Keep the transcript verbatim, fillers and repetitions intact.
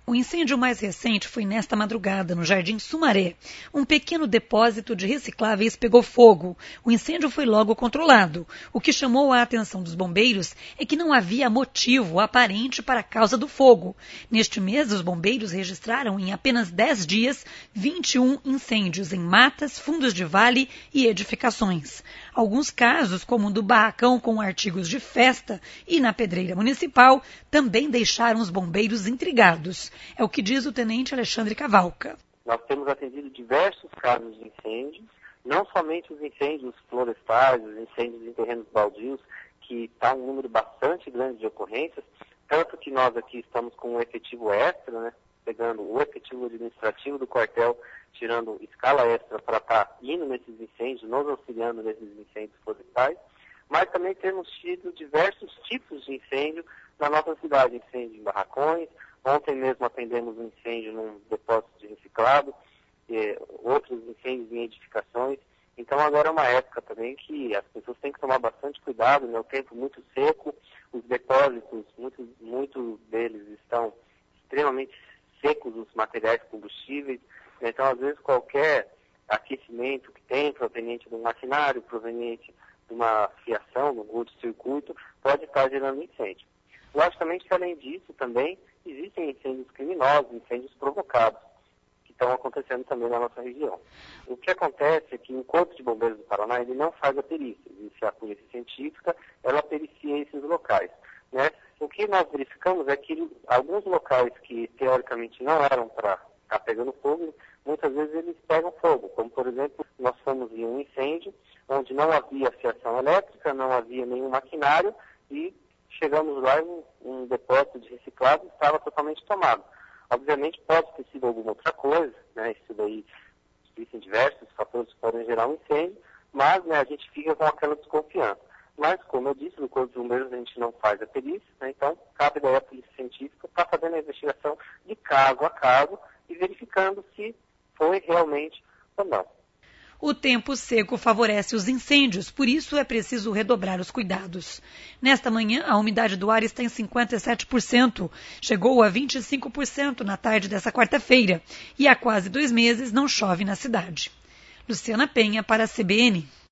O incêndio mais recente foi nesta madrugada, no Jardim Sumaré. Um pequeno depósito de recicláveis pegou fogo. O incêndio foi logo controlado. O que chamou a atenção dos bombeiros é que não havia motivo aparente para a causa do fogo. Neste mês, os bombeiros registraram em apenas dez dias vinte e um incêndios em matas, fundos de vale e edificações. Alguns casos, como o do barracão com artigos de festa e na pedreira municipal, também deixaram os bombeiros intrigados. É o que diz o tenente Alexandre Cavalca. Nós temos atendido diversos casos de incêndios, não somente os incêndios florestais, os incêndios em terrenos baldios, que está um número bastante grande de ocorrências, tanto que nós aqui estamos com um efetivo extra, né, pegando o efetivo administrativo do quartel, tirando escala extra para estar tá indo nesses incêndios, nos auxiliando nesses incêndios florestais, mas também temos tido diversos tipos de incêndio na nossa cidade, incêndio em barracões. Ontem mesmo atendemos um incêndio num depósito de reciclado, eh, outros incêndios em edificações. Então agora é uma época também que as pessoas têm que tomar bastante cuidado, né? O tempo muito seco, os depósitos, muitos muito deles estão extremamente secos, os materiais combustíveis. Então às vezes qualquer aquecimento que tem proveniente de um maquinário, proveniente de uma fiação, no curto-circuito, pode estar gerando incêndio. Logicamente que além disso também existem incêndios criminosos, incêndios provocados, que estão acontecendo também na nossa região. O que acontece é que o Corpo de Bombeiros do Paraná ele não faz a perícia. Existe a polícia científica, ela pericia esses locais, né? O que nós verificamos é que alguns locais que teoricamente não eram para estar pegando fogo, muitas vezes eles pegam fogo. Como, por exemplo, nós fomos em um incêndio onde não havia fiação elétrica, não havia nenhum maquinário e chegamos lá em um depósito de reciclado estava totalmente tomado. Obviamente pode ter sido alguma outra coisa, né? Isso daí existem diversos fatores que podem gerar um incêndio, mas né, a gente fica com aquela desconfiança. Mas, como eu disse, no Corpo de Bombeiros a gente não faz a perícia, né? Então cabe daí a polícia científica para fazendo a investigação de caso a caso e verificando se foi realmente ou não. O tempo seco favorece os incêndios, por isso é preciso redobrar os cuidados. Nesta manhã, a umidade do ar está em cinquenta e sete por cento. Chegou a vinte e cinco por cento na tarde dessa quarta-feira. E há quase dois meses não chove na cidade. Luciana Penha para a C B N.